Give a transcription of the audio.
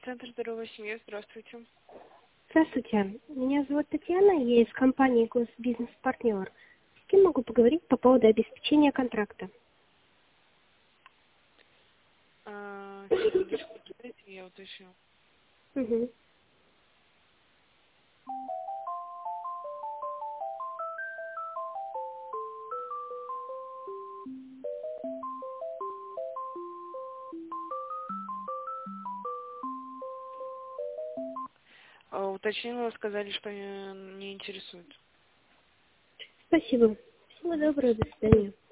Центр здоровой семьи, здравствуйте. Здравствуйте, меня зовут Татьяна, я из компании Госбизнес-партнер. С кем могу поговорить по поводу обеспечения контракта? Секундочку, подождите, я уточню. Угу. Уточнила, сказали, что не интересует. Спасибо. Всего доброго, до свидания.